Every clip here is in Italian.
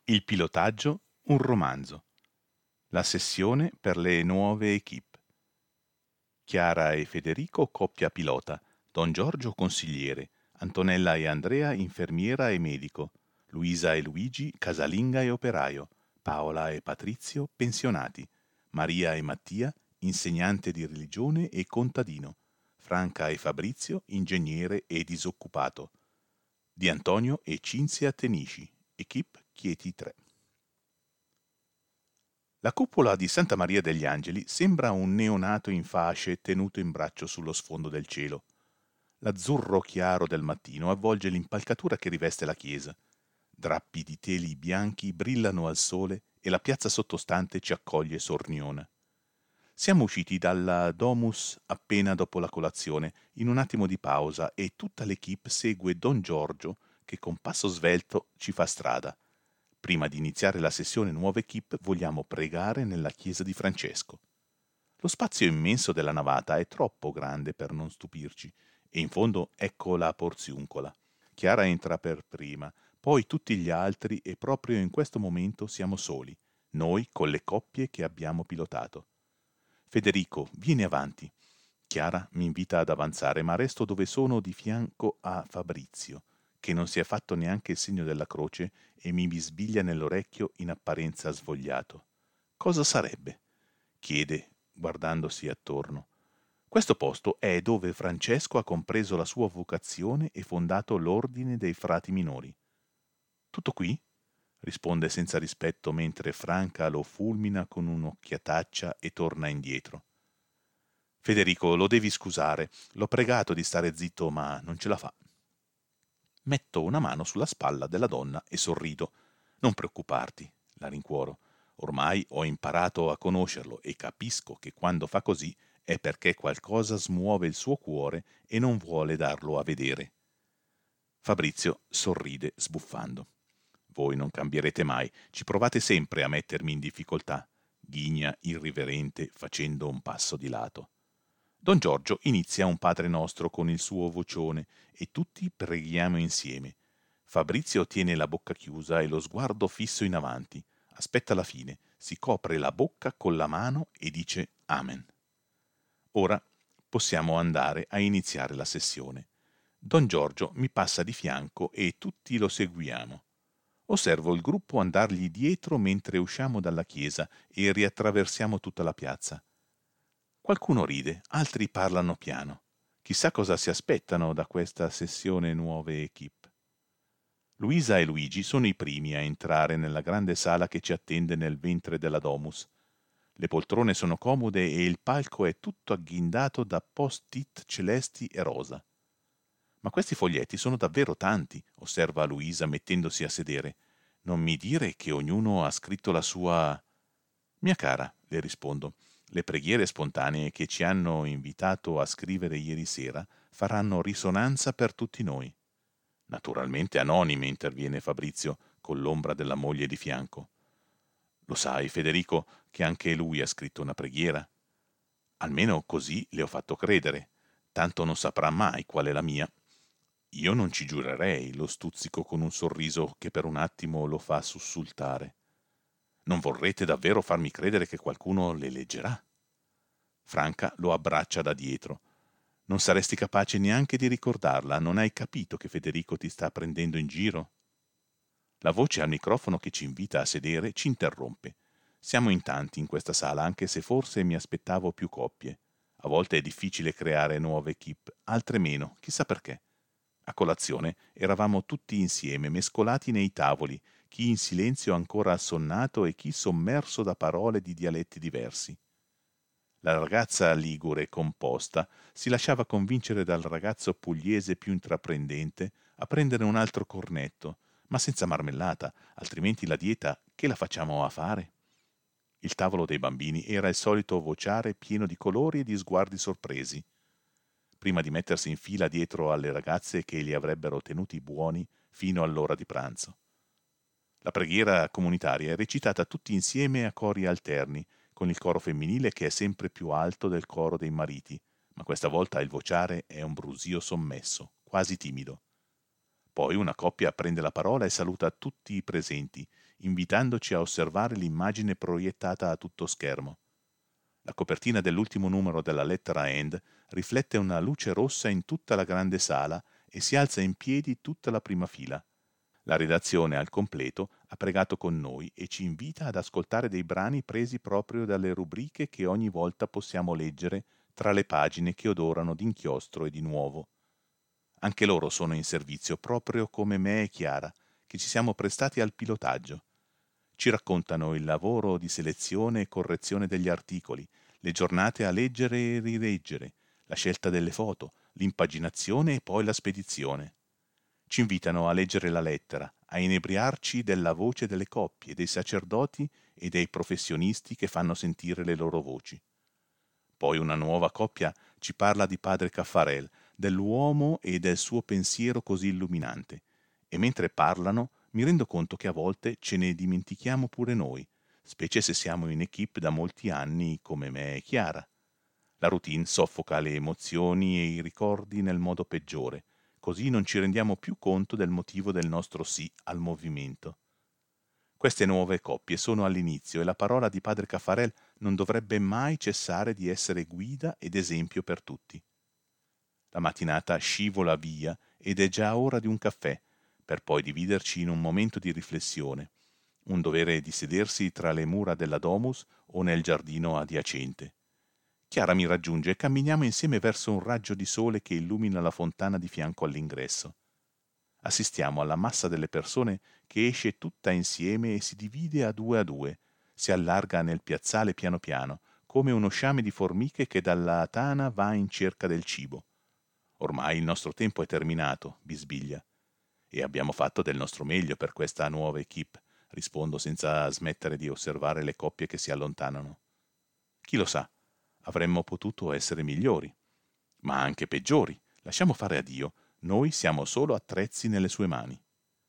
Il pilotaggio, un romanzo. La sessione per le nuove équipe. Chiara e Federico coppia pilota, Don Giorgio consigliere, Antonella e Andrea infermiera e medico, Luisa e Luigi casalinga e operaio, Paola e Patrizio pensionati, Maria e Mattia insegnante di religione e contadino, Franca e Fabrizio ingegnere e disoccupato, Di Antonio e Cinzia Tenisci, équipe Chieti 3. La cupola di Santa Maria degli Angeli sembra un neonato in fasce tenuto in braccio sullo sfondo del cielo. L'azzurro chiaro del mattino avvolge l'impalcatura che riveste la chiesa. Drappi di teli bianchi brillano al sole e la piazza sottostante ci accoglie sorniona. Siamo usciti dalla Domus appena dopo la colazione, in un attimo di pausa, e tutta l'equipe segue Don Giorgio che con passo svelto ci fa strada. Prima di iniziare la sessione nuova equipe vogliamo pregare nella chiesa di Francesco. Lo spazio immenso della navata è troppo grande per non stupirci, e in fondo ecco la porziuncola. Chiara entra per prima, poi tutti gli altri, e proprio in questo momento siamo soli, noi con le coppie che abbiamo pilotato. Federico, vieni avanti. Chiara mi invita ad avanzare, ma resto dove sono di fianco a Fabrizio, che non si è fatto neanche il segno della croce e mi bisbiglia nell'orecchio in apparenza svogliato. Cosa sarebbe? Chiede, guardandosi attorno. Questo posto è dove Francesco ha compreso la sua vocazione e fondato l'ordine dei frati minori. Tutto qui? Risponde senza rispetto mentre Franca lo fulmina con un'occhiataccia e torna indietro. Federico, lo devi scusare, l'ho pregato di stare zitto, ma non ce la fa. Metto una mano sulla spalla della donna e sorrido. Non preoccuparti, la rincuoro. Ormai ho imparato a conoscerlo e capisco che quando fa così è perché qualcosa smuove il suo cuore e non vuole darlo a vedere. Fabrizio sorride sbuffando. Voi non cambierete mai, ci provate sempre a mettermi in difficoltà, ghigna irriverente facendo un passo di lato. Don Giorgio inizia un Padre Nostro con il suo vocione e tutti preghiamo insieme. Fabrizio tiene la bocca chiusa e lo sguardo fisso in avanti, aspetta la fine, si copre la bocca con la mano e dice Amen. Ora possiamo andare a iniziare la sessione. Don Giorgio mi passa di fianco e tutti lo seguiamo. Osservo il gruppo andargli dietro mentre usciamo dalla chiesa e riattraversiamo tutta la piazza. Qualcuno ride, altri parlano piano. Chissà cosa si aspettano da questa sessione nuove équipe. Luisa e Luigi sono i primi a entrare nella grande sala che ci attende nel ventre della Domus. Le poltrone sono comode e il palco è tutto agghindato da post-it celesti e rosa. Ma questi foglietti sono davvero tanti, osserva Luisa mettendosi a sedere. Non mi dire che ognuno ha scritto la sua... Mia cara, le rispondo, le preghiere spontanee che ci hanno invitato a scrivere ieri sera faranno risonanza per tutti noi. Naturalmente anonime, interviene Fabrizio, con l'ombra della moglie di fianco. Lo sai, Federico, che anche lui ha scritto una preghiera? Almeno così le ho fatto credere. Tanto non saprà mai qual è la mia. Io non ci giurerei, lo stuzzico con un sorriso che per un attimo lo fa sussultare. Non vorrete davvero farmi credere che qualcuno le leggerà? Franca lo abbraccia da dietro. Non saresti capace neanche di ricordarla, non hai capito che Federico ti sta prendendo in giro? La voce al microfono che ci invita a sedere ci interrompe. Siamo in tanti in questa sala, anche se forse mi aspettavo più coppie. A volte è difficile creare nuove équipe, altre meno, chissà perché. A colazione eravamo tutti insieme, mescolati nei tavoli, chi in silenzio ancora assonnato e chi sommerso da parole di dialetti diversi. La ragazza ligure composta si lasciava convincere dal ragazzo pugliese più intraprendente a prendere un altro cornetto, ma senza marmellata, altrimenti la dieta che la facciamo a fare? Il tavolo dei bambini era il solito vociare pieno di colori e di sguardi sorpresi. Prima di mettersi in fila dietro alle ragazze che li avrebbero tenuti buoni fino all'ora di pranzo. La preghiera comunitaria è recitata tutti insieme a cori alterni, con il coro femminile che è sempre più alto del coro dei mariti, ma questa volta il vociare è un brusio sommesso, quasi timido. Poi una coppia prende la parola e saluta tutti i presenti, invitandoci a osservare l'immagine proiettata a tutto schermo. La copertina dell'ultimo numero della lettera End riflette una luce rossa in tutta la grande sala e si alza in piedi tutta la prima fila. La redazione al completo ha pregato con noi e ci invita ad ascoltare dei brani presi proprio dalle rubriche che ogni volta possiamo leggere tra le pagine che odorano d'inchiostro e di nuovo. Anche loro sono in servizio, proprio come me e Chiara, che ci siamo prestati al pilotaggio. Ci raccontano il lavoro di selezione e correzione degli articoli, le giornate a leggere e rileggere, la scelta delle foto, l'impaginazione e poi la spedizione. Ci invitano a leggere la lettera, a inebriarci della voce delle coppie, dei sacerdoti e dei professionisti che fanno sentire le loro voci. Poi una nuova coppia ci parla di padre Caffarel, dell'uomo e del suo pensiero così illuminante, e mentre parlano mi rendo conto che a volte ce ne dimentichiamo pure noi, specie se siamo in equipe da molti anni come me e Chiara. La routine soffoca le emozioni e i ricordi nel modo peggiore, così non ci rendiamo più conto del motivo del nostro sì al movimento. Queste nuove coppie sono all'inizio e la parola di padre Caffarel non dovrebbe mai cessare di essere guida ed esempio per tutti. La mattinata scivola via ed è già ora di un caffè, per poi dividerci in un momento di riflessione, un dovere di sedersi tra le mura della domus o nel giardino adiacente. Chiara mi raggiunge e camminiamo insieme verso un raggio di sole che illumina la fontana di fianco all'ingresso. Assistiamo alla massa delle persone che esce tutta insieme e si divide a due, si allarga nel piazzale piano piano, come uno sciame di formiche che dalla tana va in cerca del cibo. Ormai il nostro tempo è terminato, bisbiglia, e abbiamo fatto del nostro meglio per questa nuova equipe, rispondo senza smettere di osservare le coppie che si allontanano. Chi lo sa, avremmo potuto essere migliori, ma anche peggiori. Lasciamo fare a Dio, noi siamo solo attrezzi nelle sue mani.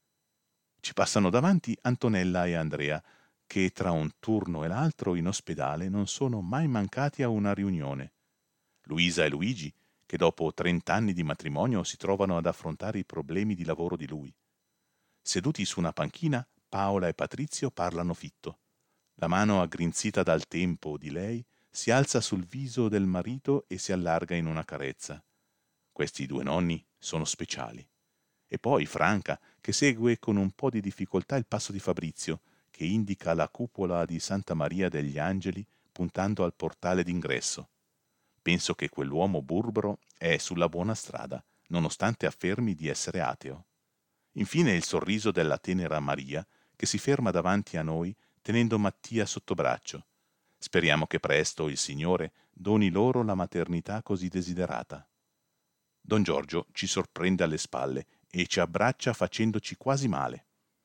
Ci passano davanti Antonella e Andrea, che tra un turno e l'altro in ospedale non sono mai mancati a una riunione. Luisa e Luigi, che dopo 30 anni di matrimonio si trovano ad affrontare i problemi di lavoro di lui. Seduti su una panchina, Paola e Patrizio parlano fitto. La mano aggrinzita dal tempo di lei si alza sul viso del marito e si allarga in una carezza. Questi due nonni sono speciali. E poi Franca, che segue con un po' di difficoltà il passo di Fabrizio, che indica la cupola di Santa Maria degli Angeli puntando al portale d'ingresso. Penso che quell'uomo burbero è sulla buona strada, nonostante affermi di essere ateo. Infine il sorriso della tenera Maria, che si ferma davanti a noi tenendo Mattia sotto braccio. Speriamo che presto il Signore doni loro la maternità così desiderata. Don Giorgio ci sorprende alle spalle e ci abbraccia facendoci quasi male.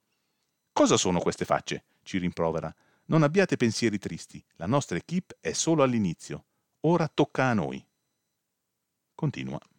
«Cosa sono queste facce?» ci rimprovera. «Non abbiate pensieri tristi, la nostra equipe è solo all'inizio. Ora tocca a noi». Continua.